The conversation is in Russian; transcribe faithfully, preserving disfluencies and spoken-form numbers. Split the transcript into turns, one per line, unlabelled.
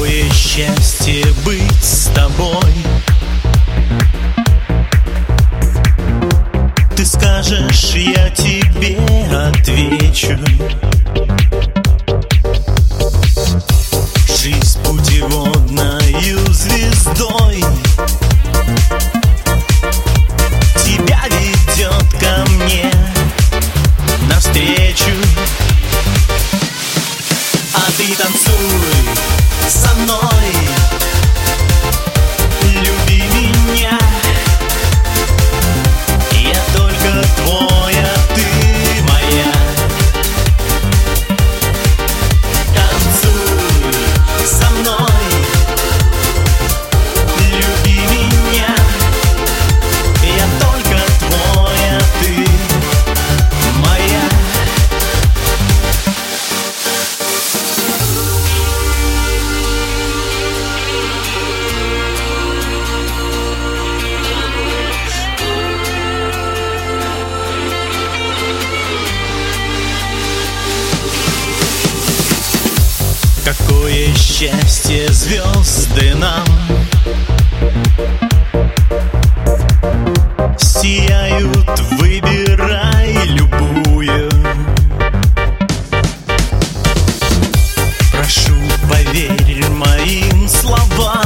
Какое счастье быть с тобой. Ты скажешь, я тебе отвечу. Жизнь путеводною звездой тебя ведет ко мне навстречу. А ты танцуй со мной, люби меня. Я только твой, а ты моя. Танцуй со мной, люби меня. Я только твой, а ты моя. Какое счастье звезды нам сияют, выбирай любую. Прошу, поверь моим словам.